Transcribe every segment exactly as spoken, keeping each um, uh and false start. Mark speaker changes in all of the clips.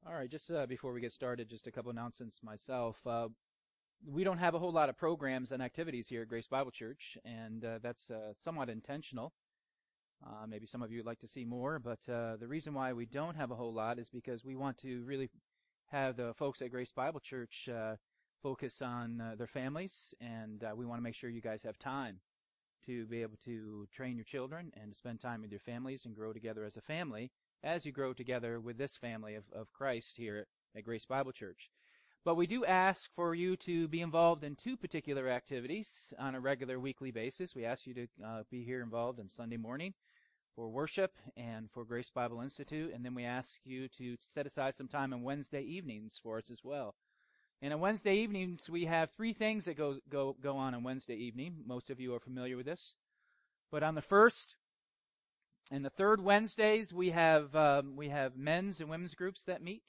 Speaker 1: All right, just uh, before we get started, just a couple announcements myself. Uh, we don't have a whole lot of programs and activities here at Grace Bible Church, and uh, that's uh, somewhat intentional. Uh, maybe some of you would like to see more, but uh, the reason why we don't have a whole lot is because we want to really have the folks at Grace Bible Church uh, focus on uh, their families, and uh, we want to make sure you guys have time to be able to train your children and to spend time with your families and grow together as a family as you grow together with this family of, of Christ here at Grace Bible Church. But we do ask for you to be involved in two particular activities on a regular weekly basis. We ask you to uh, be here involved on Sunday morning for worship and for Grace Bible Institute, and then we ask you to set aside some time on Wednesday evenings for us as well. And on Wednesday evenings, we have three things that go go go on on Wednesday evening. Most of you are familiar with this. But on the first and the third Wednesdays, we have um, we have men's and women's groups that meet.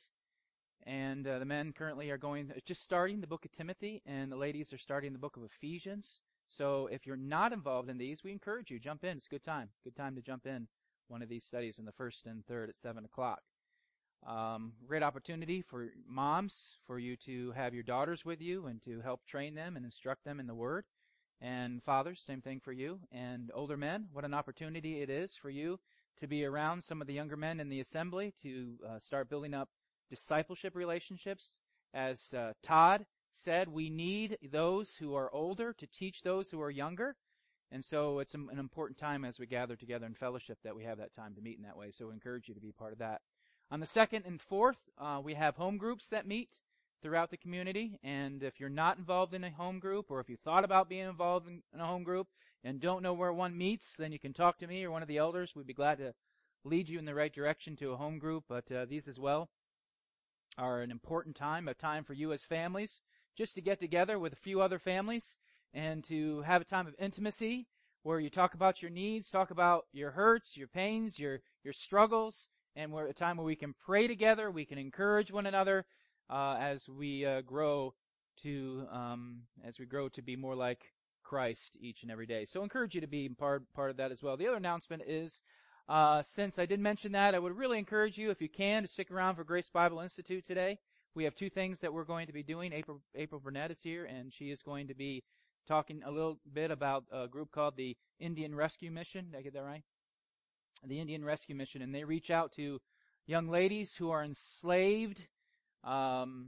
Speaker 1: And uh, the men currently are going just starting the book of Timothy, and the ladies are starting the book of Ephesians. So if you're not involved in these, we encourage you, jump in. It's a good time. Good time to jump in one of these studies in the first and third at seven o'clock. Um, great opportunity for moms, for you to have your daughters with you and to help train them and instruct them in the Word. And fathers, same thing for you. And older men, what an opportunity it is for you to be around some of the younger men in the assembly to uh, start building up discipleship relationships. As uh, Todd said, we need those who are older to teach those who are younger. And so it's an important time as we gather together in fellowship that we have that time to meet in that way. So we encourage you to be part of that. On the second and fourth, uh, we have home groups that meet throughout the community. And if you're not involved in a home group, or if you thought about being involved in, in a home group and don't know where one meets, then you can talk to me or one of the elders. We'd be glad to lead you in the right direction to a home group. But uh, these as well are an important time, a time for you as families just to get together with a few other families and to have a time of intimacy where you talk about your needs, talk about your hurts, your pains, your your struggles, and we're at a time where we can pray together, we can encourage one another uh, as we uh, grow to um, as we grow to be more like Christ each and every day. So I encourage you to be part part of that as well. The other announcement is, uh, since I did mention that, I would really encourage you, if you can, to stick around for Grace Bible Institute today. We have two things that we're going to be doing. April April Burnett is here, and she is going to be talking a little bit about a group called the Indian Rescue Mission. Did I get that right? The Indian Rescue Mission, and they reach out to young ladies who are enslaved um,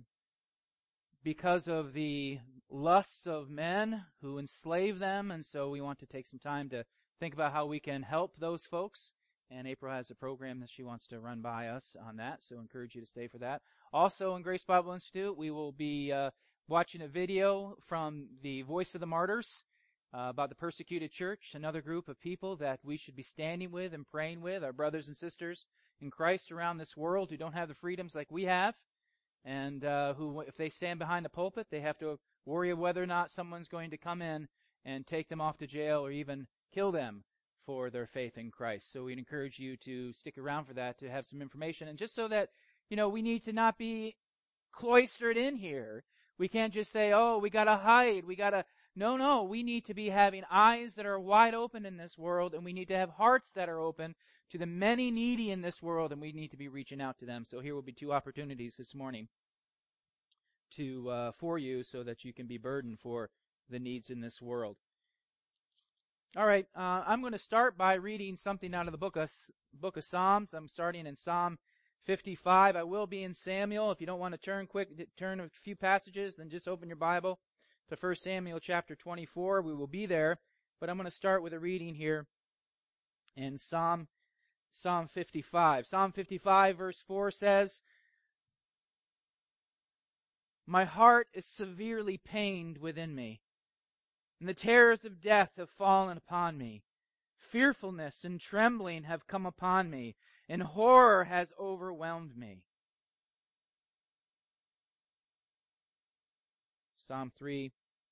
Speaker 1: because of the lusts of men who enslave them, and so we want to take some time to think about how we can help those folks. And April has a program that she wants to run by us on that, so I encourage you to stay for that. Also, in Grace Bible Institute, we will be uh, watching a video from the Voice of the Martyrs uh, about the persecuted church, another group of people that we should be standing with and praying with, our brothers and sisters in Christ around this world who don't have the freedoms like we have, and uh, who, if they stand behind the pulpit, they have to worry whether or not someone's going to come in and take them off to jail or even kill them for their faith in Christ. So we'd encourage you to stick around for that, to have some information, and just so that, you know, we need to not be cloistered in here. We can't just say, oh, we gotta hide, we gotta, no, no, we need to be having eyes that are wide open in this world, and we need to have hearts that are open to the many needy in this world, and we need to be reaching out to them. So here will be two opportunities this morning to, uh, for you so that you can be burdened for the needs in this world. All right, uh, I'm going to start by reading something out of the book of, book of Psalms. I'm starting in Psalm fifty-five. I will be in Samuel. If you don't want to turn quick, turn a few passages, then just open your Bible to First Samuel chapter twenty-four. We will be there, but I'm going to start with a reading here in Psalm, Psalm fifty-five. Psalm fifty-five verse four says, "My heart is severely pained within me, and the terrors of death have fallen upon me. Fearfulness and trembling have come upon me, and horror has overwhelmed me." Psalm three.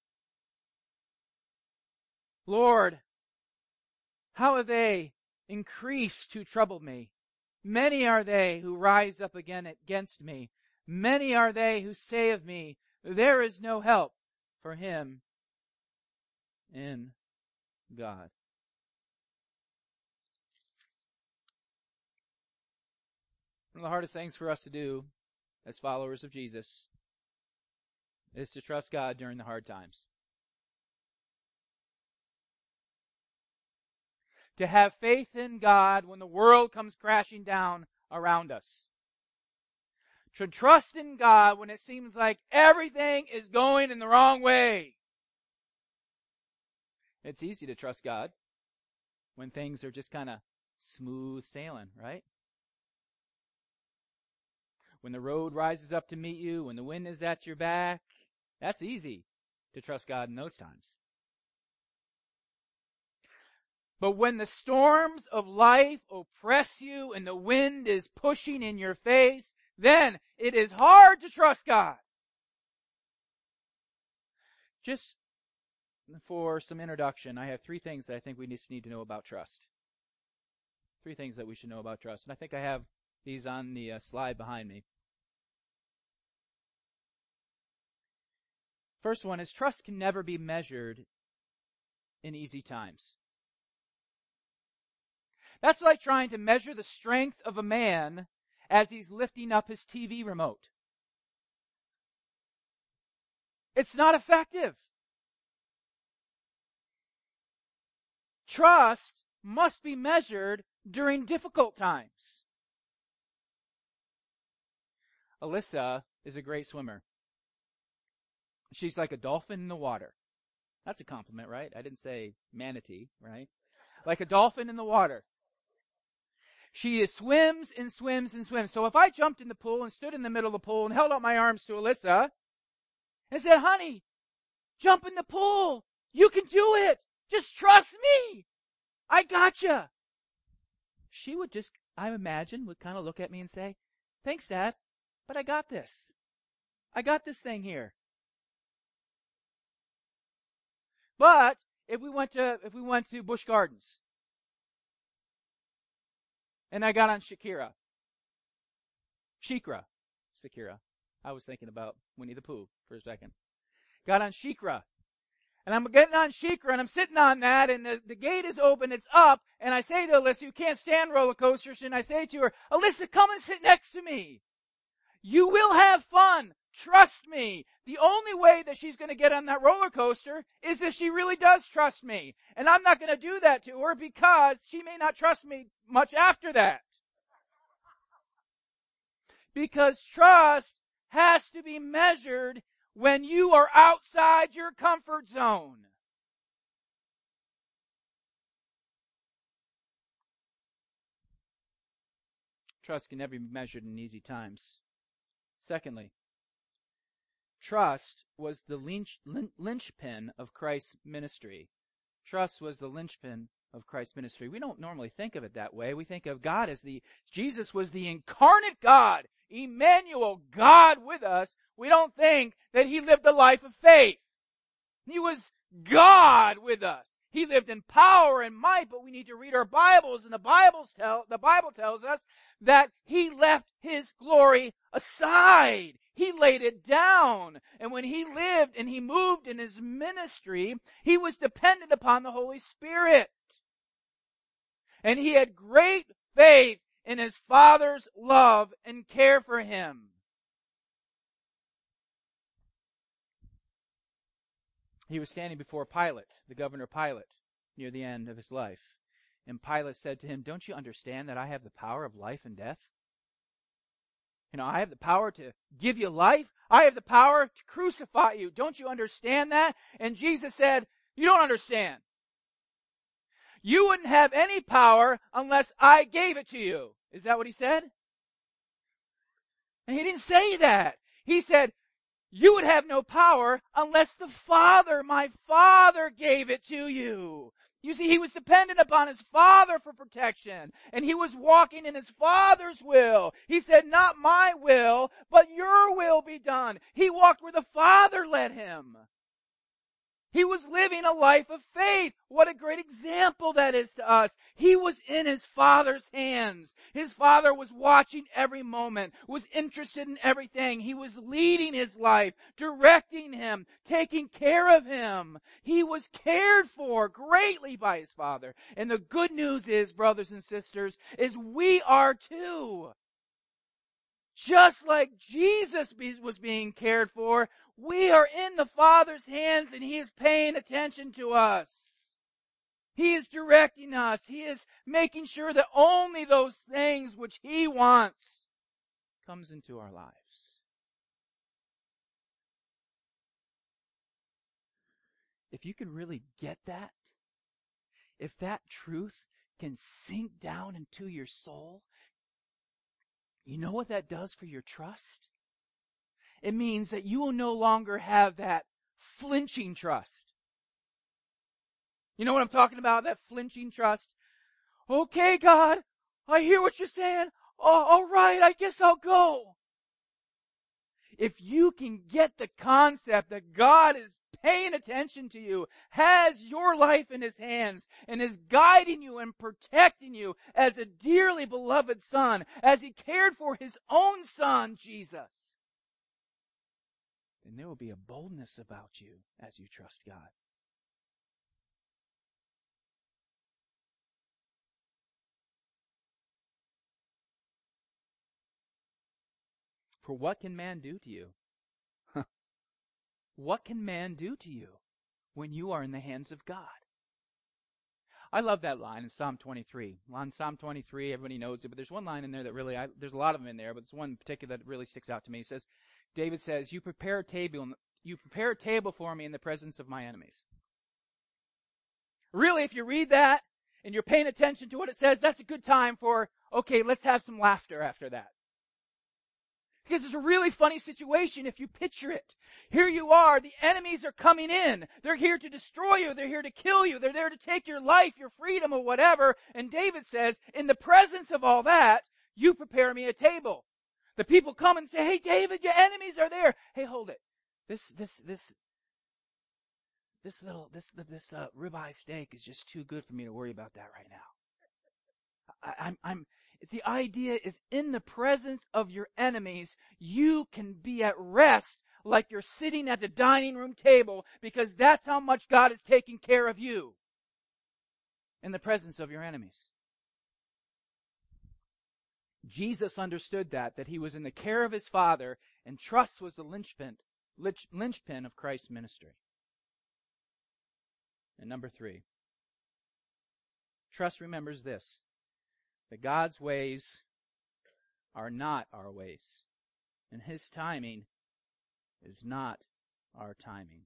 Speaker 1: "Lord, how have they increased who trouble me? Many are they who rise up again against me. Many are they who say of me, there is no help for him in God." One of the hardest things for us to do as followers of Jesus is to trust God during the hard times. To have faith in God when the world comes crashing down around us. To trust in God when it seems like everything is going in the wrong way. It's easy to trust God when things are just kind of smooth sailing, right? When the road rises up to meet you, when the wind is at your back, that's easy to trust God in those times. But when the storms of life oppress you and the wind is pushing in your face, then it is hard to trust God. Just for some introduction, I have three things that I think we just need to know about trust. Three things that we should know about trust. And I think I have these on the uh, slide behind me. First one is trust can never be measured in easy times. That's like trying to measure the strength of a man as he's lifting up his T V remote. It's not effective. Trust must be measured during difficult times. Alyssa is a great swimmer. She's like a dolphin in the water. That's a compliment, right? I didn't say manatee, right? Like a dolphin in the water. She is swims and swims and swims. So if I jumped in the pool and stood in the middle of the pool and held out my arms to Alyssa and said, honey, jump in the pool. You can do it. Just trust me. I gotcha. She would just, I imagine, would kind of look at me and say, thanks, Dad, but I got this. I got this thing here. But if we went to, if we went to Busch Gardens, and I got on Shakira. Shikra. Shakira. I was thinking about Winnie the Pooh for a second. Got on Shikra. And I'm getting on Shikra, and I'm sitting on that, and the, the gate is open, it's up, and I say to Alyssa, you can't stand roller coasters, and I say to her, Alyssa, come and sit next to me. You will have fun. Trust me. The only way that she's going to get on that roller coaster is if she really does trust me. And I'm not going to do that to her because she may not trust me much after that. Because trust has to be measured when you are outside your comfort zone. Trust can never be measured in easy times. Secondly, trust was the lynch, lynch, linchpin of Christ's ministry. Trust was the linchpin of Christ's ministry. We don't normally think of it that way. We think of God as the, Jesus was the incarnate God, Emmanuel, God with us. We don't think that he lived a life of faith. He was God with us. He lived in power and might, but we need to read our Bibles, and the Bibles tell, the Bible tells us that he left his glory aside. He laid it down. And when he lived and he moved in his ministry, he was dependent upon the Holy Spirit. And he had great faith in his Father's love and care for him. He was standing before Pilate, the governor Pilate, near the end of his life. And Pilate said to him, don't you understand that I have the power of life and death? You know, I have the power to give you life. I have the power to crucify you. Don't you understand that? And Jesus said, you don't understand. You wouldn't have any power unless I gave it to you. Is that what he said? And he didn't say that. He said, you would have no power unless the Father, my Father, gave it to you. You see, he was dependent upon his Father for protection, and he was walking in his Father's will. He said, not my will, but your will be done. He walked where the Father led him. He was living a life of faith. What a great example that is to us. He was in his Father's hands. His Father was watching every moment, was interested in everything. He was leading his life, directing him, taking care of him. He was cared for greatly by his Father. And the good news is, brothers and sisters, is we are too. Just like Jesus was being cared for, we are in the Father's hands and He is paying attention to us. He is directing us. He is making sure that only those things which He wants comes into our lives. If you can really get that, if that truth can sink down into your soul, you know what that does for your trust? It means that you will no longer have that flinching trust. You know what I'm talking about? That flinching trust. Okay, God, I hear what you're saying. Oh, all right, I guess I'll go. If you can get the concept that God is paying attention to you, has your life in His hands, and is guiding you and protecting you as a dearly beloved son, as He cared for His own Son, Jesus, then there will be a boldness about you as you trust God. For what can man do to you? What can man do to you when you are in the hands of God? I love that line in Psalm twenty-three. On Psalm twenty-three, everybody knows it, but there's one line in there that really, I, there's a lot of them in there, but there's one in particular that really sticks out to me. It says, David says, you prepare a table, you prepare a table for me in the presence of my enemies. Really, if you read that and you're paying attention to what it says, that's a good time for, okay, let's have some laughter after that. Because it's a really funny situation if you picture it. Here you are, the enemies are coming in. They're here to destroy you. They're here to kill you. They're there to take your life, your freedom, or whatever. And David says, in the presence of all that, you prepare me a table. The people come and say, hey, David, your enemies are there. Hey, hold it. This, this, this, this little, this, this uh, ribeye steak is just too good for me to worry about that right now. I, I'm, I'm, The idea is in the presence of your enemies, you can be at rest like you're sitting at the dining room table because that's how much God is taking care of you in the presence of your enemies. Jesus understood that, that He was in the care of His Father, and trust was the linchpin, linch, linchpin of Christ's ministry. And number three, trust remembers this. That God's ways are not our ways, and His timing is not our timing.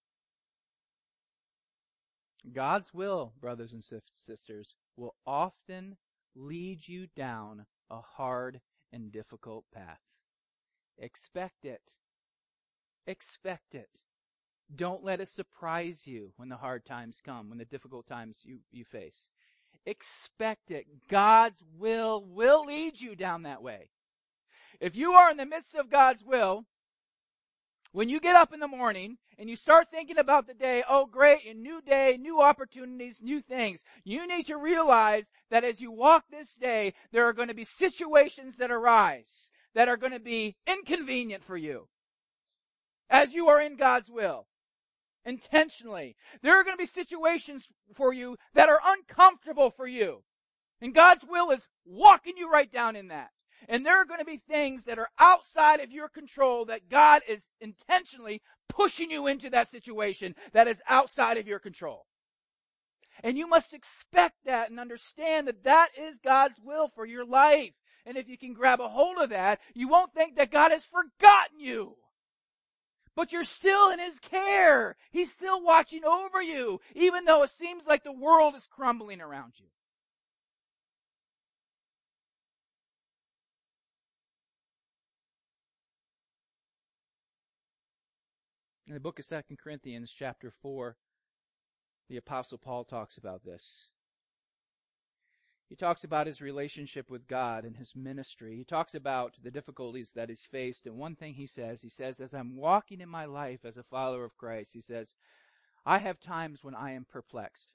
Speaker 1: God's will, brothers and sisters, will often lead you down a hard and difficult path. Expect it. Expect it. Don't let it surprise you when the hard times come, when the difficult times you, you face. Expect it. God's will will lead you down that way. If you are in the midst of God's will, when you get up in the morning and you start thinking about the day, oh great, a new day, new opportunities, new things, you need to realize that as you walk this day, there are going to be situations that arise that are going to be inconvenient for you as you are in God's will. Intentionally. There are going to be situations for you that are uncomfortable for you. And God's will is walking you right down in that. And there are going to be things that are outside of your control that God is intentionally pushing you into that situation that is outside of your control. And you must expect that and understand that that is God's will for your life. And if you can grab a hold of that, you won't think that God has forgotten you. But you're still in His care. He's still watching over you, even though it seems like the world is crumbling around you. In the book of Second Corinthians, chapter four, the Apostle Paul talks about this. He talks about his relationship with God and his ministry. He talks about the difficulties that he's faced. And one thing he says, he says, as I'm walking in my life as a follower of Christ, he says, I have times when I am perplexed.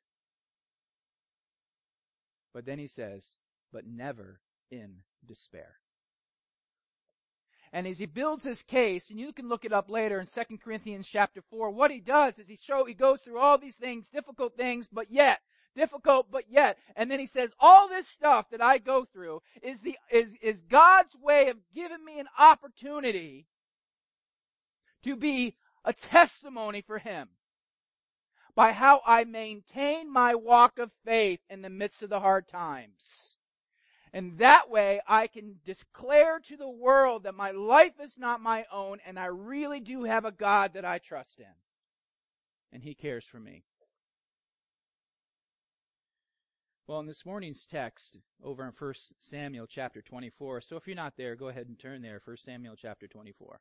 Speaker 1: But then he says, but never in despair. And as he builds his case, and you can look it up later in Second Corinthians chapter four, what he does is he show he goes through all these things, difficult things, but yet difficult, but yet. And then he says, all this stuff that I go through is the, is, is God's way of giving me an opportunity to be a testimony for Him by how I maintain my walk of faith in the midst of the hard times. And that way I can declare to the world that my life is not my own and I really do have a God that I trust in. And He cares for me. Well, in this morning's text over in First Samuel chapter twenty-four, so if you're not there, go ahead and turn there, First Samuel chapter twenty-four.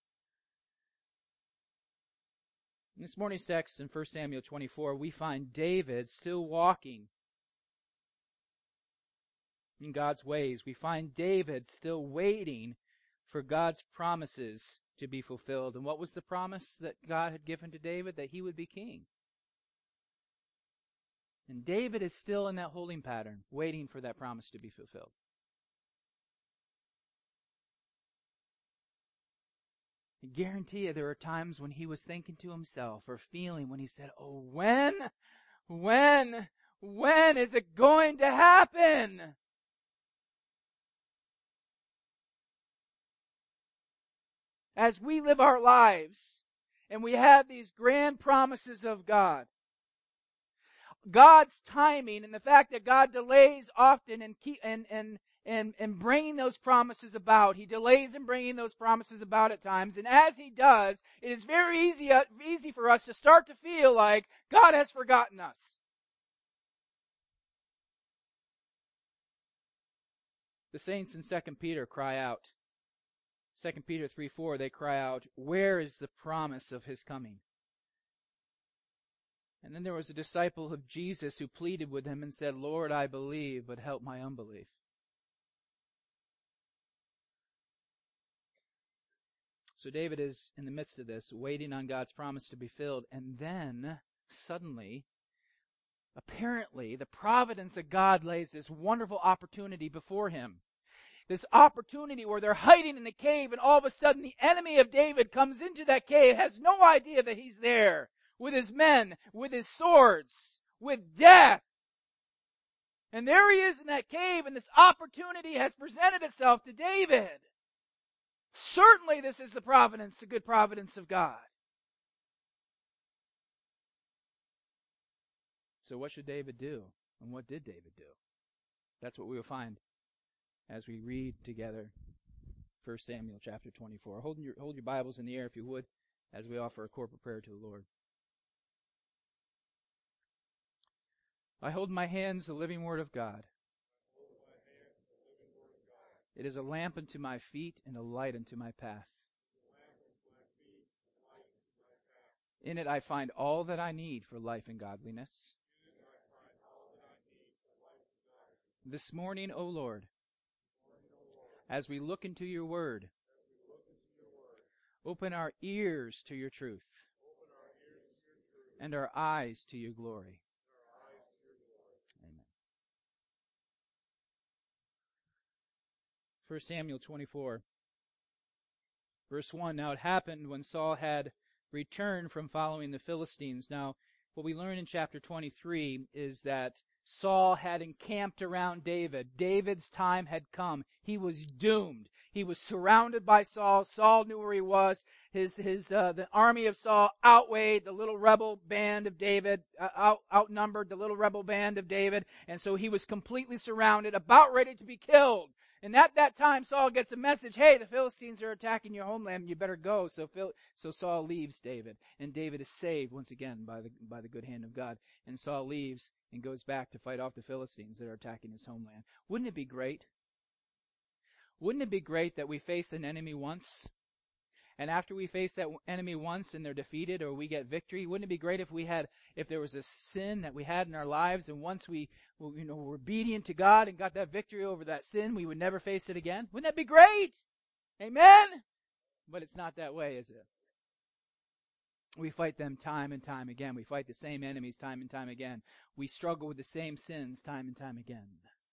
Speaker 1: In this morning's text in First Samuel twenty-four, we find David still walking in God's ways. We find David still waiting for God's promises to be fulfilled. And what was the promise that God had given to David? That he would be king. And David is still in that holding pattern, waiting for that promise to be fulfilled. I guarantee you there are times when he was thinking to himself or feeling when he said, oh, when, when, when is it going to happen? As we live our lives and we have these grand promises of God, God's timing and the fact that God delays often and keep, and, and, and, and bringing those promises about. He delays in bringing those promises about at times. And as He does, it is very easy, easy for us to start to feel like God has forgotten us. The saints in Second Peter cry out. Second Peter three four, they cry out, where is the promise of His coming? And then there was a disciple of Jesus who pleaded with Him and said, Lord, I believe, but help my unbelief. So David is in the midst of this, waiting on God's promise to be filled. And then, suddenly, apparently, the providence of God lays this wonderful opportunity before him. This opportunity where they're hiding in the cave, and all of a sudden the enemy of David comes into that cave, has no idea that he's there, with his men, with his swords, with death. And there he is in that cave, and this opportunity has presented itself to David. Certainly this is the providence, the good providence of God. So what should David do? And what did David do? That's what we will find as we read together First Samuel chapter twenty-four. Hold your, hold your Bibles in the air if you would, as we offer a corporate prayer to the Lord. I hold in my hands the living Word of God. It is a lamp unto my feet and a light unto my path. In it I find all that I need for life and godliness. This morning, O Lord, as we look into your Word, open our ears to your truth and our eyes to your glory. Amen. First Samuel twenty-four, verse one. Now it happened when Saul had returned from following the Philistines. Now, what we learn in chapter twenty-three is that Saul had encamped around David. David's time had come. He was doomed. He was surrounded by Saul. Saul knew where he was. His, his, uh, the army of Saul outweighed the little rebel band of David, uh, out, outnumbered the little rebel band of David. And so he was completely surrounded, about ready to be killed. And at that time, Saul gets a message, hey, the Philistines are attacking your homeland, you better go. So Phil, so Saul leaves David, and David is saved once again by the, by the good hand of God. And Saul leaves and goes back to fight off the Philistines that are attacking his homeland. Wouldn't it be great? Wouldn't it be great that we face an enemy once, and after we face that enemy once and they're defeated or we get victory, wouldn't it be great if we had, if there was a sin that we had in our lives, and once we, you know, were obedient to God and got that victory over that sin, we would never face it again? Wouldn't that be great? Amen? But it's not that way, is it? We fight them time and time again. We fight the same enemies time and time again. We struggle with the same sins time and time again.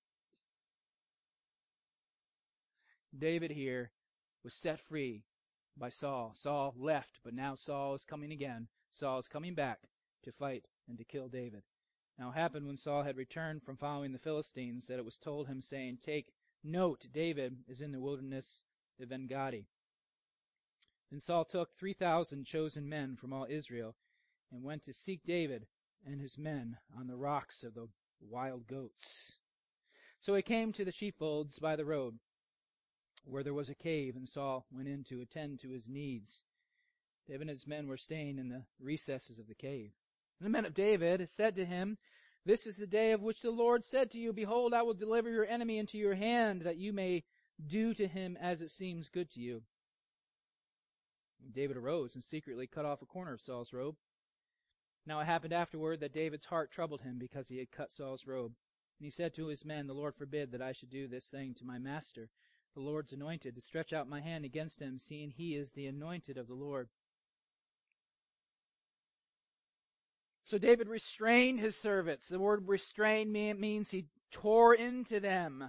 Speaker 1: David here was set free by Saul. Saul left, but now Saul is coming again. Saul is coming back to fight and to kill David. Now it happened when Saul had returned from following the Philistines that it was told him, saying, Take note, David is in the wilderness of En-Gedi. Then Saul took three thousand chosen men from all Israel and went to seek David and his men on the rocks of the wild goats. So he came to the sheepfolds by the road, where there was a cave, and Saul went in to attend to his needs. David and his men were staying in the recesses of the cave. And the men of David said to him, This is the day of which the Lord said to you, Behold, I will deliver your enemy into your hand, that you may do to him as it seems good to you. And David arose and secretly cut off a corner of Saul's robe. Now it happened afterward that David's heart troubled him because he had cut Saul's robe. And he said to his men, The Lord forbid that I should do this thing to my master, the Lord's anointed, to stretch out my hand against him, seeing he is the anointed of the Lord. So David restrained his servants. The word restrain means he tore into them.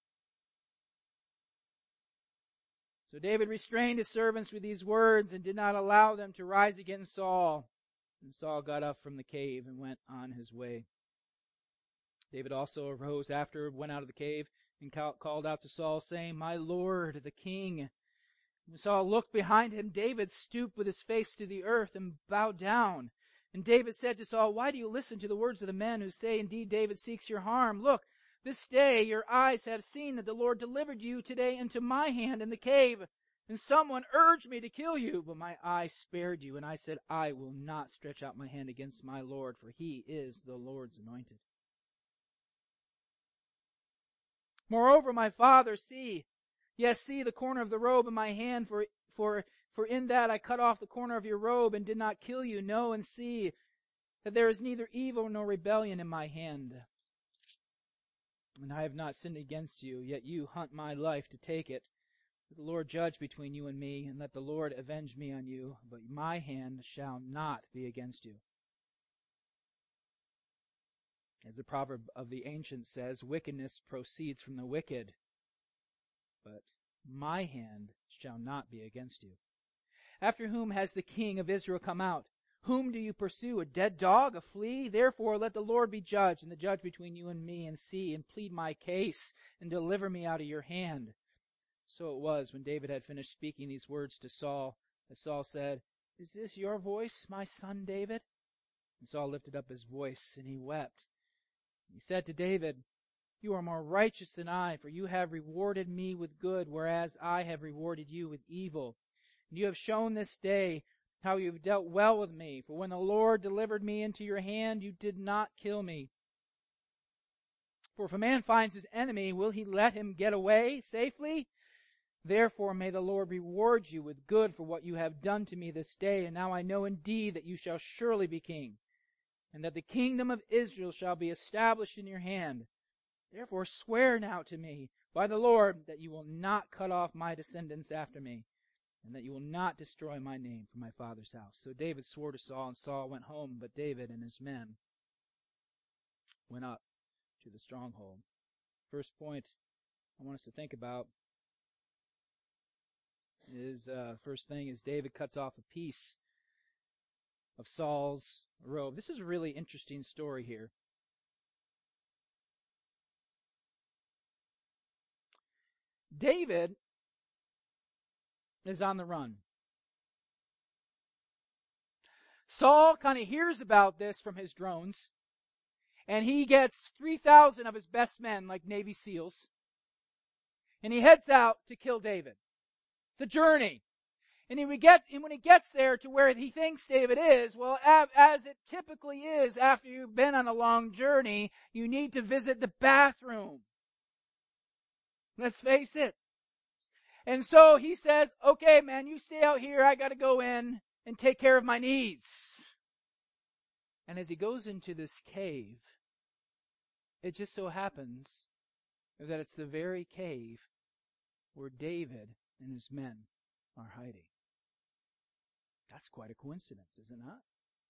Speaker 1: So David restrained his servants with these words and did not allow them to rise against Saul. And Saul got up from the cave and went on his way. David also arose after, went out of the cave, and called out to Saul, saying, My Lord, the king. When Saul looked behind him, David stooped with his face to the earth and bowed down. And David said to Saul, Why do you listen to the words of the men who say, Indeed, David seeks your harm? Look, this day your eyes have seen that the Lord delivered you today into my hand in the cave. And someone urged me to kill you, but my eye spared you. And I said, I will not stretch out my hand against my Lord, for he is the Lord's anointed. Moreover, my father, see, yes, see the corner of the robe in my hand, for for For in that I cut off the corner of your robe and did not kill you. Know and see that there is neither evil nor rebellion in my hand. And I have not sinned against you, yet you hunt my life to take it. Let the Lord judge between you and me, and let the Lord avenge me on you, but my hand shall not be against you. As the proverb of the ancients says, wickedness proceeds from the wicked, but my hand shall not be against you. After whom has the king of Israel come out? Whom do you pursue? A dead dog? A flea? Therefore let the Lord be judge, and the judge between you and me, and see, and plead my case, and deliver me out of your hand. So it was, when David had finished speaking these words to Saul, that Saul said, Is this your voice, my son David? And Saul lifted up his voice, and he wept. He said to David, You are more righteous than I, for you have rewarded me with good, whereas I have rewarded you with evil. And you have shown this day how you have dealt well with me, for when the Lord delivered me into your hand, you did not kill me. For if a man finds his enemy, will he let him get away safely? Therefore may the Lord reward you with good for what you have done to me this day. And now I know indeed that you shall surely be king, and that the kingdom of Israel shall be established in your hand. Therefore swear now to me by the Lord that you will not cut off my descendants after me, and that you will not destroy my name from my father's house. So David swore to Saul, and Saul went home, but David and his men went up to the stronghold. First point I want us to think about is, uh, first thing is David cuts off a piece of Saul's robe. This is a really interesting story here. David is on the run. Saul kind of hears about this from his drones, and he gets three thousand of his best men, like Navy SEALs, and he heads out to kill David. It's a journey. And he gets, and when he gets there to where he thinks David is, well, as it typically is after you've been on a long journey, you need to visit the bathroom. Let's face it. And so he says, okay, man, you stay out here. I got to go in and take care of my needs. And as he goes into this cave, it just so happens that it's the very cave where David and his men are hiding. That's quite a coincidence, is it not?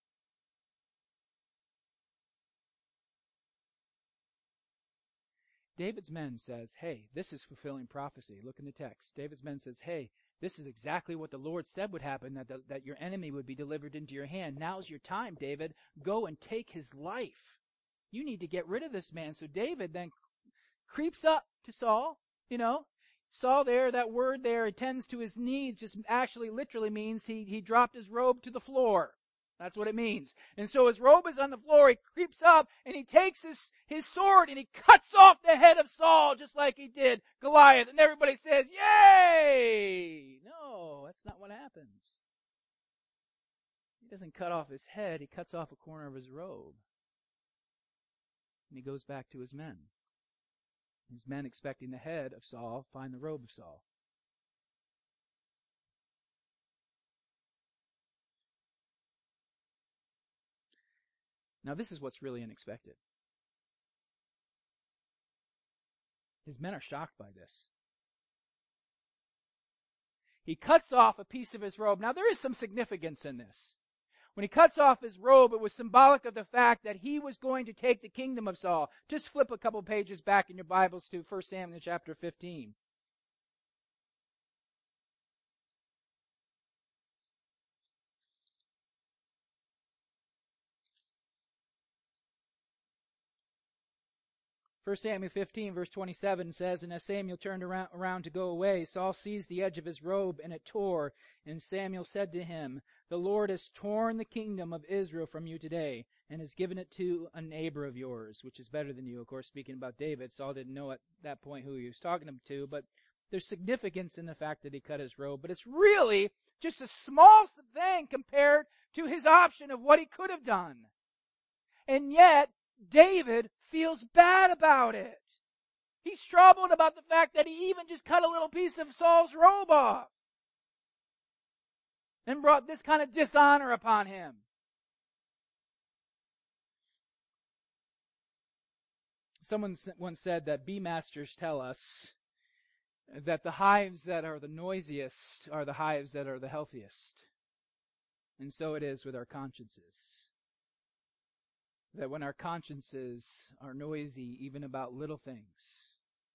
Speaker 1: David's men says, hey, this is fulfilling prophecy. Look in the text. David's men says, hey, this is exactly what the Lord said would happen, that, the, that your enemy would be delivered into your hand. Now's your time, David. Go and take his life. You need to get rid of this man. So David then creeps up to Saul, you know. Saul there, that word there, attends to his needs, just actually literally means he, he dropped his robe to the floor. That's what it means. And so his robe is on the floor, he creeps up, and he takes his, his sword, and he cuts off the head of Saul, just like he did Goliath. And everybody says, yay! No, that's not what happens. He doesn't cut off his head, he cuts off a corner of his robe. And he goes back to his men. His men, expecting the head of Saul, find the robe of Saul. Now this is what's really unexpected. His men are shocked by this. He cuts off a piece of his robe. Now there is some significance in this. When he cuts off his robe, it was symbolic of the fact that he was going to take the kingdom of Saul. Just flip a couple pages back in your Bibles to First Samuel chapter fifteen. First Samuel fifteen, verse twenty-seven says, And as Samuel turned around, around to go away, Saul seized the edge of his robe, and it tore. And Samuel said to him, The Lord has torn the kingdom of Israel from you today, and has given it to a neighbor of yours, which is better than you. Of course, speaking about David, Saul didn't know at that point who he was talking to, but there's significance in the fact that he cut his robe. But it's really just a small thing compared to his option of what he could have done. And yet, David feels bad about it. He's troubled about the fact that he even just cut a little piece of Saul's robe off and brought this kind of dishonor upon him. Someone once said that bee masters tell us that the hives that are the noisiest are the hives that are the healthiest. And so it is with our consciences. That when our consciences are noisy, even about little things,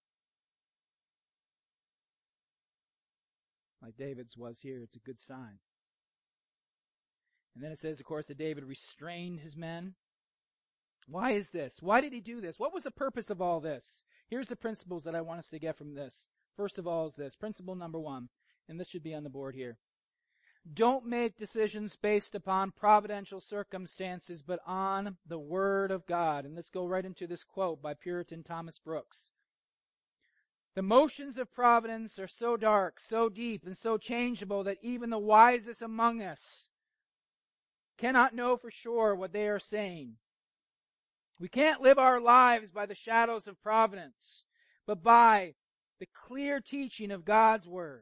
Speaker 1: like David's was here, it's a good sign. And then it says, of course, that David restrained his men. Why is this? Why did he do this? What was the purpose of all this? Here's the principles that I want us to get from this. First of all is this. Principle number one, and this should be on the board here. Don't make decisions based upon providential circumstances, but on the Word of God. And let's go right into this quote by Puritan Thomas Brooks. The motions of providence are so dark, so deep, and so changeable that even the wisest among us cannot know for sure what they are saying. We can't live our lives by the shadows of providence, but by the clear teaching of God's Word.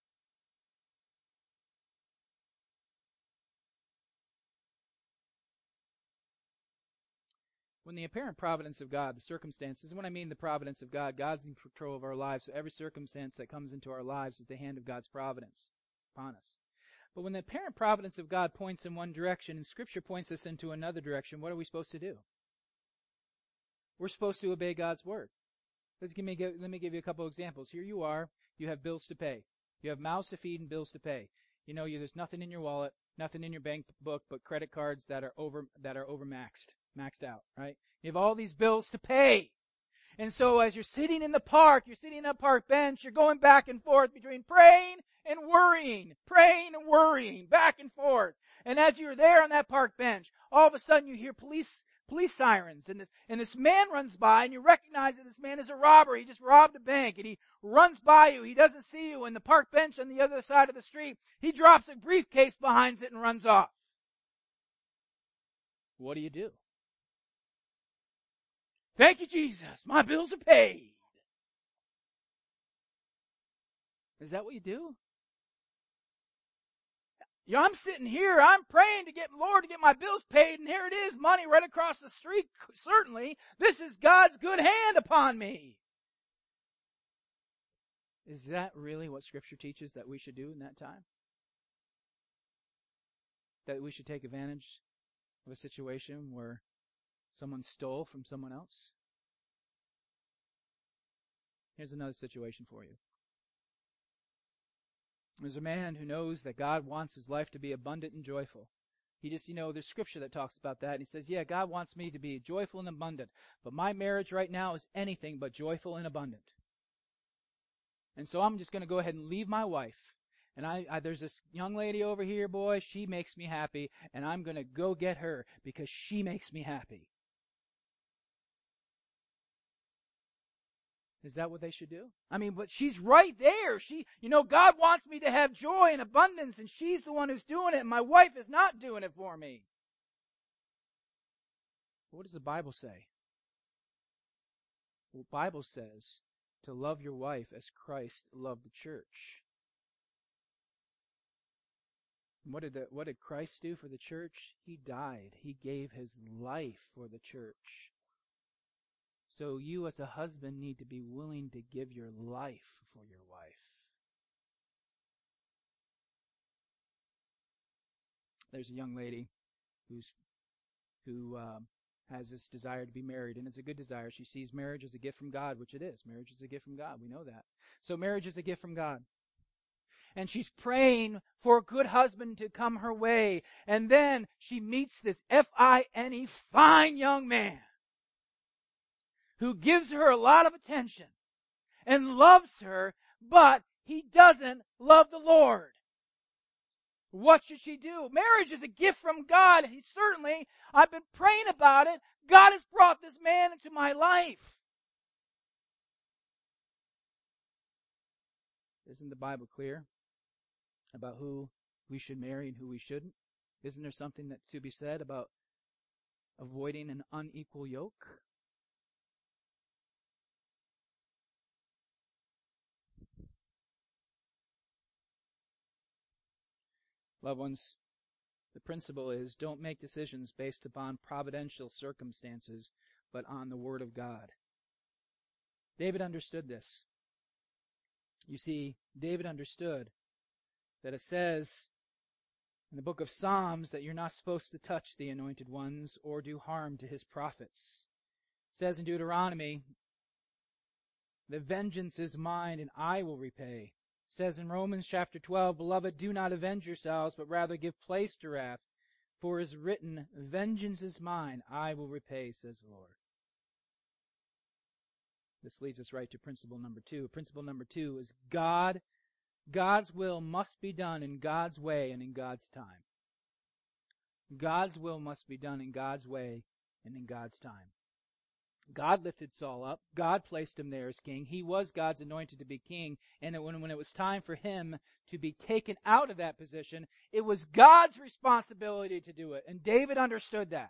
Speaker 1: When the apparent providence of God, the circumstances, and when I mean the providence of God, God's in control of our lives, so every circumstance that comes into our lives is the hand of God's providence upon us. But when the apparent providence of God points in one direction and Scripture points us into another direction, what are we supposed to do? We're supposed to obey God's Word. Let's give me, let me give you a couple of examples. Here you are, you have bills to pay. You have mouths to feed and bills to pay. You know, you, there's nothing in your wallet, nothing in your bank book but credit cards that are over that are overmaxed. Maxed out, right? You have all these bills to pay. And so as you're sitting in the park, you're sitting on a park bench, you're going back and forth between praying and worrying, praying and worrying, back and forth. And as you're there on that park bench, all of a sudden you hear police police sirens, and this, and this man runs by, and you recognize that this man is a robber. He just robbed a bank, and he runs by you. He doesn't see you, and the park bench on the other side of the street, he drops a briefcase behind it and runs off. What do you do? Thank you, Jesus. My bills are paid. Is that what you do? Yeah, I'm sitting here, I'm praying to get Lord to get my bills paid, and here it is, money right across the street. Certainly, this is God's good hand upon me. Is that really what Scripture teaches that we should do in that time? That we should take advantage of a situation where someone stole from someone else? Here's another situation for you. There's a man who knows that God wants his life to be abundant and joyful. He just, you know, there's scripture that talks about that. And he says, yeah, God wants me to be joyful and abundant. But my marriage right now is anything but joyful and abundant. And so I'm just going to go ahead and leave my wife. And I, I there's this young lady over here, boy, she makes me happy. And I'm going to go get her because she makes me happy. Is that what they should do? I mean, but she's right there. She, you know, God wants me to have joy and abundance, and she's the one who's doing it, and my wife is not doing it for me. What does the Bible say? Well, the Bible says to love your wife as Christ loved the church. And what did the, what did Christ do for the church? He died. He gave his life for the church. So you as a husband need to be willing to give your life for your wife. There's a young lady who's who um, has this desire to be married, and it's a good desire. She sees marriage as a gift from God, which it is. Marriage is a gift from God. We know that. So marriage is a gift from God. And she's praying for a good husband to come her way. And then she meets this F I N E, fine young man, who gives her a lot of attention and loves her, but he doesn't love the Lord. What should she do? Marriage is a gift from God. He certainly, I've been praying about it. God has brought this man into my life. Isn't the Bible clear about who we should marry and who we shouldn't? Isn't there something that's to be said about avoiding an unequal yoke? Loved ones, the principle is don't make decisions based upon providential circumstances, but on the Word of God. David understood this. You see, David understood that it says in the book of Psalms that you're not supposed to touch the anointed ones or do harm to his prophets. It says in Deuteronomy, the vengeance is mine and I will repay. It says in Romans chapter twelve, beloved, do not avenge yourselves, but rather give place to wrath. For it is written, vengeance is mine, I will repay, says the Lord. This leads us right to principle number two. Principle number two is God, God's will must be done in God's way and in God's time. God's will must be done in God's way and in God's time. God lifted Saul up. God placed him there as king. He was God's anointed to be king. And when, when it was time for him to be taken out of that position, it was God's responsibility to do it. And David understood that.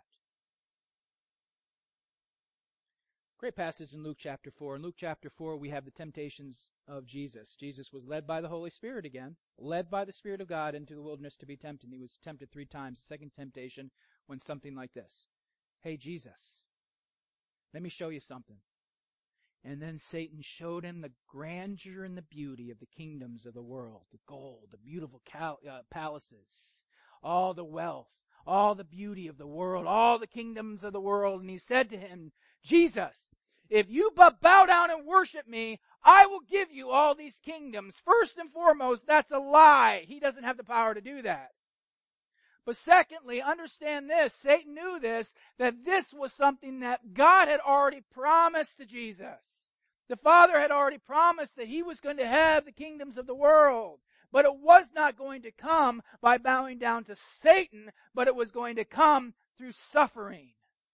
Speaker 1: Great passage in Luke chapter four. In Luke chapter four, we have the temptations of Jesus. Jesus was led by the Holy Spirit again, led by the Spirit of God into the wilderness to be tempted. He was tempted three times. The second temptation went something like this. Hey, Jesus, let me show you something. And then Satan showed him the grandeur and the beauty of the kingdoms of the world, the gold, the beautiful cal- uh, palaces, all the wealth, all the beauty of the world, all the kingdoms of the world. And he said to him, Jesus, if you but bow down and worship me, I will give you all these kingdoms. First and foremost, that's a lie. He doesn't have the power to do that. But secondly, understand this, Satan knew this, that this was something that God had already promised to Jesus. The Father had already promised that he was going to have the kingdoms of the world. But it was not going to come by bowing down to Satan, but it was going to come through suffering.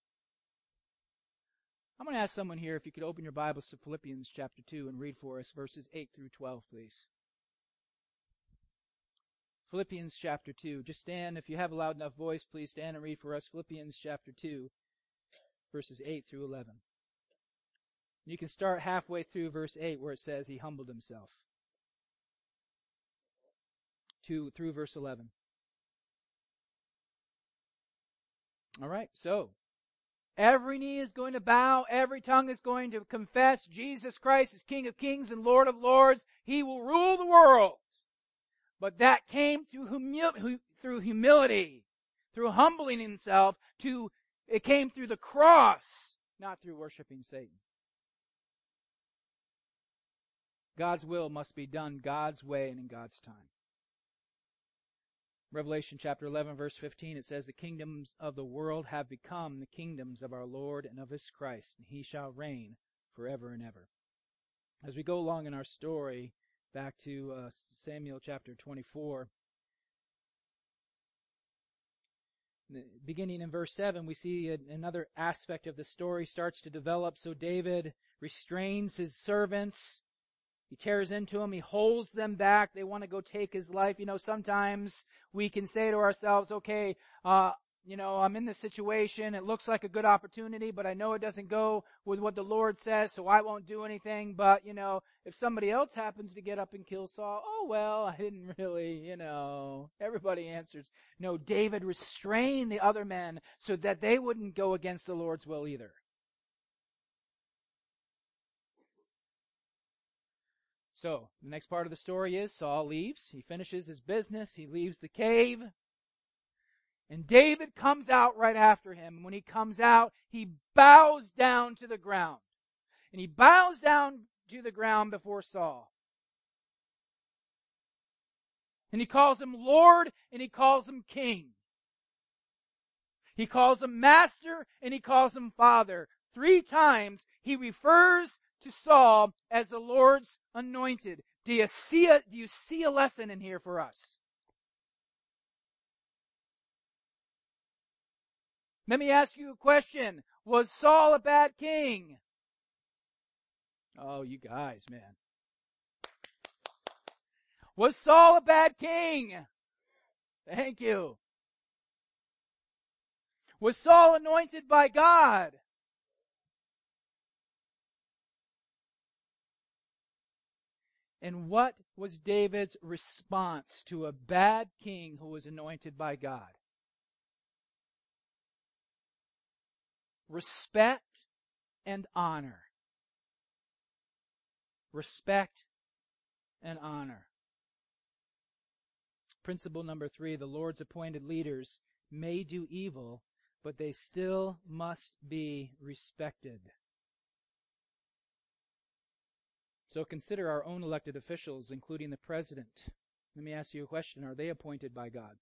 Speaker 1: I'm going to ask someone here if you could open your Bibles to Philippians chapter two and read for us verses eight through twelve, please. Philippians chapter two. Just stand. If you have a loud enough voice, please stand and read for us Philippians chapter two, verses eight through eleven. You can start halfway through verse eight where it says he humbled himself. Two, through verse eleven. All right, so every knee is going to bow, every tongue is going to confess Jesus Christ is King of kings and Lord of lords. He will rule the world. But that came through, humi- through humility, through humbling himself. To it came through the cross, not through worshiping Satan. God's will must be done God's way and in God's time. Revelation chapter eleven, verse fifteen, it says, "The kingdoms of the world have become the kingdoms of our Lord and of His Christ, and He shall reign forever and ever." As we go along in our story, back to uh, Samuel chapter twenty-four, beginning in verse seven, we see a, another aspect of the story starts to develop. So David restrains his servants. He tears into them. He holds them back. They want to go take his life. You know, sometimes we can say to ourselves, okay, uh, you know, I'm in this situation. It looks like a good opportunity, but I know it doesn't go with what the Lord says, so I won't do anything. But, you know, if somebody else happens to get up and kill Saul, oh, well, I didn't really, you know, everybody answers. No, David restrained the other men so that they wouldn't go against the Lord's will either. So, the next part of the story is Saul leaves. He finishes his business. He leaves the cave. And David comes out right after him. When he comes out, he bows down to the ground. And he bows down to the ground before Saul. And he calls him Lord, and he calls him King. He calls him Master, and he calls him Father. Three times he refers to Saul as the Lord's anointed. Do you see a, do you see a lesson in here for us? Let me ask you a question. Was Saul a bad king? Oh, you guys, man. Was Saul a bad king? Thank you. Was Saul anointed by God? And what was David's response to a bad king who was anointed by God? Respect and honor. Respect and honor. Principle number three, the Lord's appointed leaders may do evil, but they still must be respected. So consider our own elected officials, including the president. Let me ask you a question. Are they appointed by God?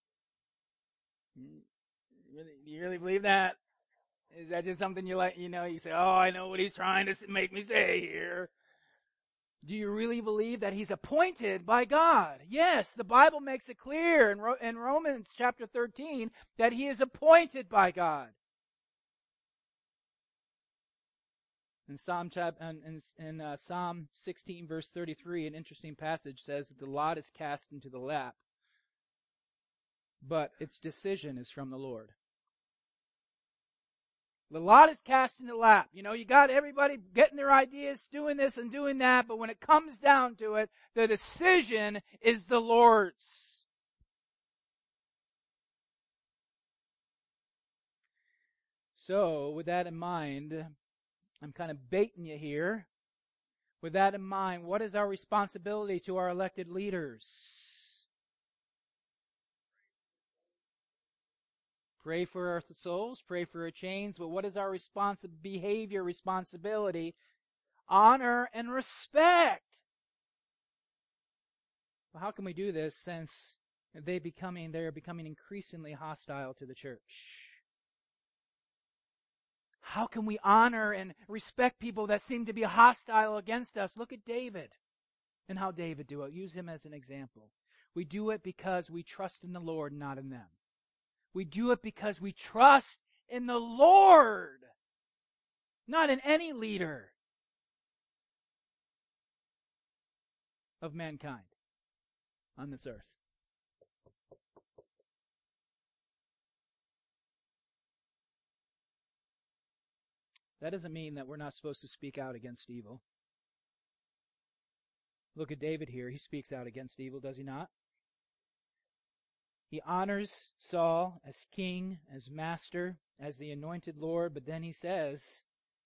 Speaker 1: Really, do you really believe that? Is that just something you like, you know, you say, oh, I know what he's trying to make me say here. Do you really believe that he's appointed by God? Yes, the Bible makes it clear in, Ro- in Romans chapter thirteen that he is appointed by God. In Psalm, in, in, uh, Psalm sixteen, verse thirty-three, an interesting passage says that the lot is cast into the lap, but its decision is from the Lord. The lot is cast in the lap. You know, you got everybody getting their ideas, doing this and doing that, but when it comes down to it, the decision is the Lord's. So, with that in mind, I'm kind of baiting you here. With that in mind, what is our responsibility to our elected leaders? Pray for our souls, pray for our chains, but what is our responsi- behavior, responsibility? Honor and respect. Well, how can we do this since they becoming they are becoming increasingly hostile to the church? How can we honor and respect people that seem to be hostile against us? Look at David and how David do it. Use him as an example. We do it because we trust in the Lord, not in them. We do it because we trust in the Lord, not in any leader of mankind on this earth. That doesn't mean that we're not supposed to speak out against evil. Look at David here. He speaks out against evil, does he not? He honors Saul as king, as master, as the anointed Lord, but then he says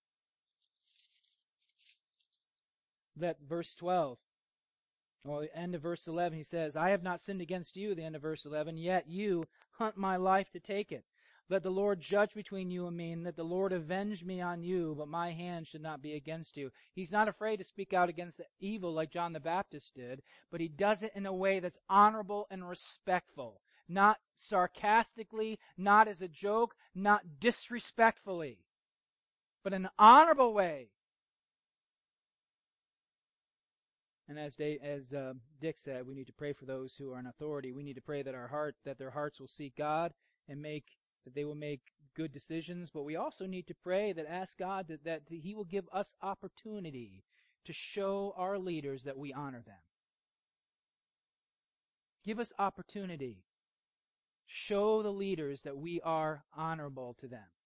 Speaker 1: that verse twelve, or the end of verse eleven, he says, I have not sinned against you, the end of verse eleven, yet you hunt my life to take it. Let the Lord judge between you and me, and let the Lord avenge me on you, but my hand should not be against you. He's not afraid to speak out against evil like John the Baptist did, but he does it in a way that's honorable and respectful. not sarcastically, not as a joke, not disrespectfully, but in an honorable way. And as, they, as uh, Dick said, we need to pray for those who are in authority. We need to pray that our heart, that their hearts will seek God and make that they will make good decisions. But we also need to pray that ask God that, that He will give us opportunity to show our leaders that we honor them. Give us opportunity. Show the leaders that we are honorable to them.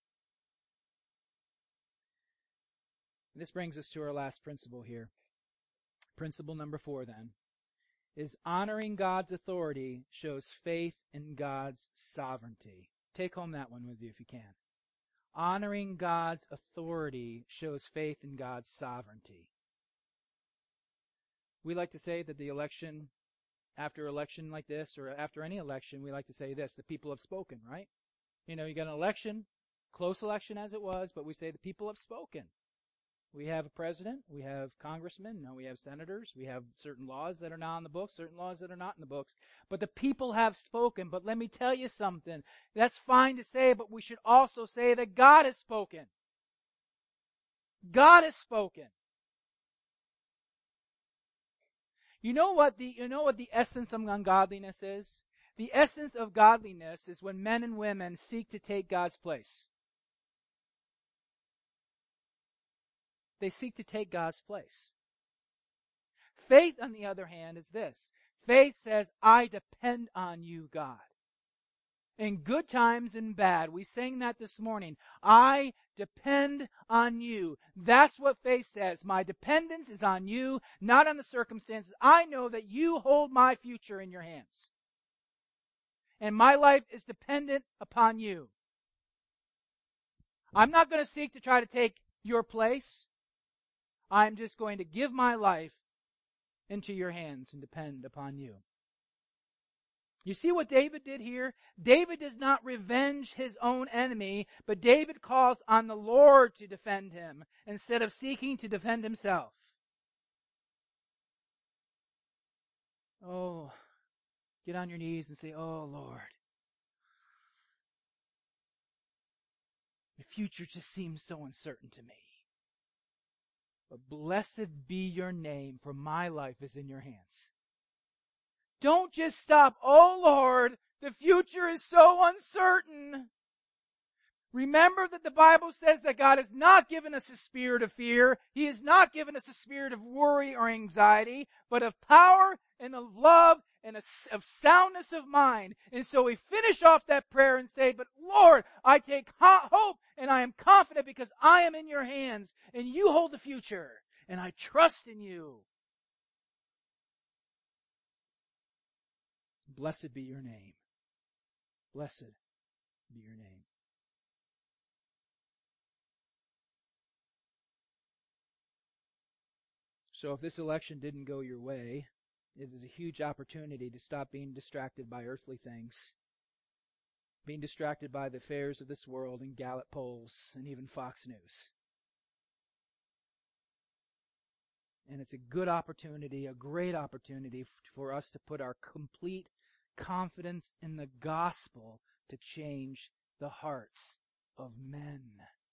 Speaker 1: This brings us to our last principle here. Principle number four, then, is honoring God's authority shows faith in God's sovereignty. Take home that one with you if you can. Honoring God's authority shows faith in God's sovereignty. We like to say that the election, after election like this, or after any election, we like to say this, the people have spoken, right? You know, you got an election, close election as it was, but we say the people have spoken. We have a president, we have congressmen, no, we have senators, we have certain laws that are now in the books, certain laws that are not in the books. But the people have spoken. But let me tell you something. That's fine to say, but we should also say that God has spoken. God has spoken. You know what the you know what the essence of ungodliness is? The essence of godliness is when men and women seek to take God's place. They seek to take God's place. Faith, on the other hand, is this. Faith says, I depend on you, God. In good times and bad. We sang that this morning. I depend on you. That's what faith says. My dependence is on you, not on the circumstances. I know that you hold my future in your hands. And my life is dependent upon you. I'm not going to seek to try to take your place. I'm just going to give my life into your hands and depend upon you. You see what David did here? David does not revenge his own enemy, but David calls on the Lord to defend him instead of seeking to defend himself. Oh, get on your knees and say, oh, Lord, the future just seems so uncertain to me. But blessed be your name, for my life is in your hands. Don't just stop, oh Lord, the future is so uncertain. Remember that the Bible says that God has not given us a spirit of fear. He has not given us a spirit of worry or anxiety, but of power and of love and of soundness of mind. And so we finish off that prayer and say, but Lord, I take hope and I am confident because I am in your hands and you hold the future and I trust in you. Blessed be your name. Blessed be your name. So if this election didn't go your way, it is a huge opportunity to stop being distracted by earthly things, being distracted by the affairs of this world and Gallup polls and even Fox News. And it's a good opportunity, a great opportunity for us to put our complete confidence in the gospel to change the hearts of men.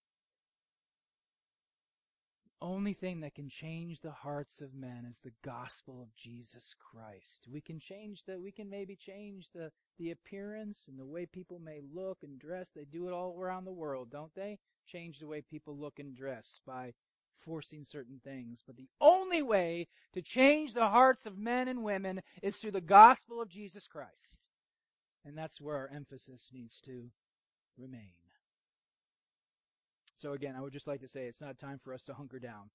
Speaker 1: Only thing that can change the hearts of men is the gospel of Jesus Christ. We can change the, we can maybe change the, the appearance and the way people may look and dress. They do it all around the world, don't they? Change the way people look and dress by forcing certain things. But the only way to change the hearts of men and women is through the gospel of Jesus Christ. And that's where our emphasis needs to remain. So again, I would just like to say it's not time for us to hunker down.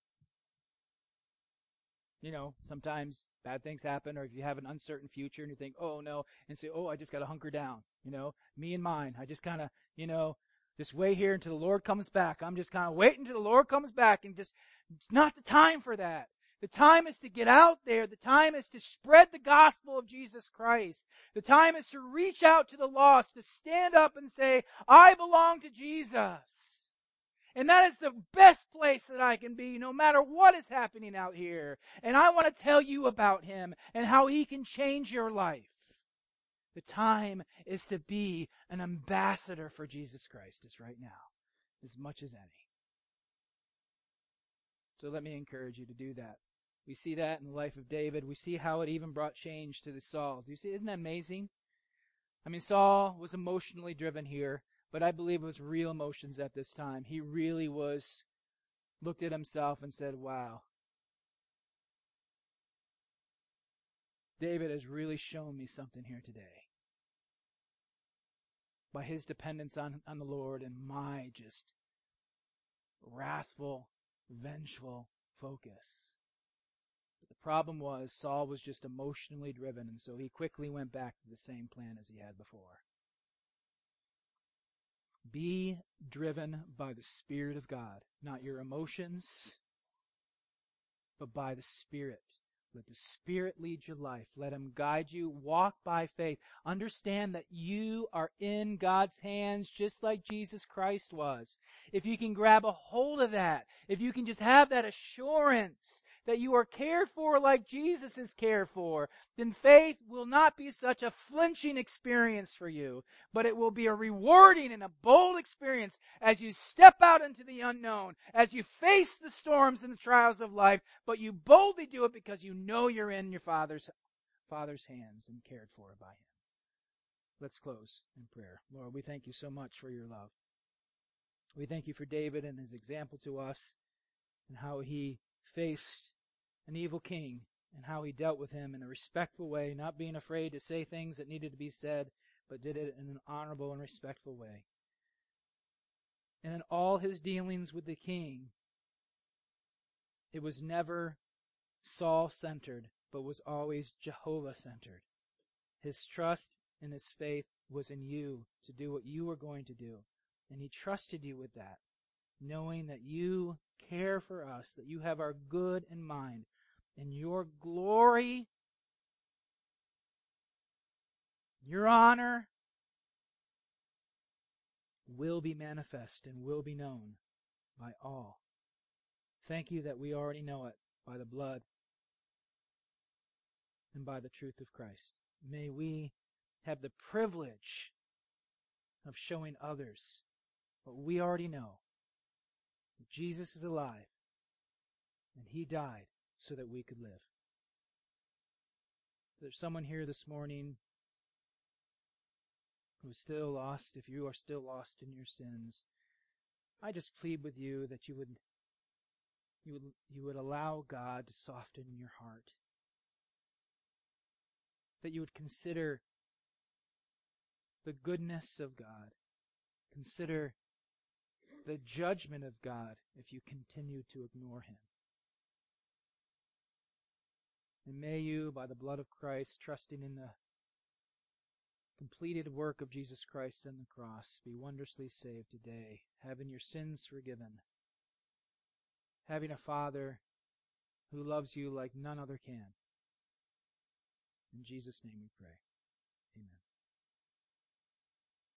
Speaker 1: You know, sometimes bad things happen, or if you have an uncertain future and you think, oh no, and say, oh, I just got to hunker down. You know, me and mine. I just kind of, you know, just wait here until the Lord comes back. I'm just kind of waiting until the Lord comes back, and just, it's not the time for that. The time is to get out there. The time is to spread the gospel of Jesus Christ. The time is to reach out to the lost, to stand up and say, I belong to Jesus. And that is the best place that I can be, no matter what is happening out here. And I want to tell you about Him and how He can change your life. The time is to be an ambassador for Jesus Christ is right now, as much as any. So let me encourage you to do that. We see that in the life of David. We see how it even brought change to the Saul. Do you see? Isn't that amazing? I mean, Saul was emotionally driven here, but I believe it was real emotions at this time. He really was, looked at himself and said, wow, David has really shown me something here today. By his dependence on, on the Lord and my just wrathful, vengeful focus. But the problem was Saul was just emotionally driven, and so he quickly went back to the same plan as he had before. Be driven by the Spirit of God, not your emotions, but by the Spirit. Let the Spirit lead your life. Let Him guide you. Walk by faith. Understand that you are in God's hands just like Jesus Christ was. If you can grab a hold of that, if you can just have that assurance that you are cared for like Jesus is cared for, then faith will not be such a flinching experience for you, but it will be a rewarding and a bold experience as you step out into the unknown, as you face the storms and the trials of life, but you boldly do it because you know you're in your Father's, Father's hands and cared for by Him. Let's close in prayer. Lord, we thank you so much for your love. We thank you for David and his example to us and how he faced an evil king and how he dealt with him in a respectful way, not being afraid to say things that needed to be said, but did it in an honorable and respectful way. And in all his dealings with the king, it was never Saul-centered, but was always Jehovah-centered. His trust and his faith was in you to do what you were going to do. And he trusted you with that, knowing that you care for us, that you have our good in mind, and your glory, your honor will be manifest and will be known by all. Thank you that we already know it by the blood and by the truth of Christ. May we have the privilege of showing others what we already know. That Jesus is alive and He died so that we could live. If there's someone here this morning who is still lost, if you are still lost in your sins, I just plead with you that you would you would you would allow God to soften your heart. That you would consider the goodness of God. Consider the judgment of God if you continue to ignore Him. And may you, by the blood of Christ, trusting in the completed work of Jesus Christ on the cross, be wondrously saved today, having your sins forgiven, having a Father who loves you like none other can. In Jesus' name we pray. Amen.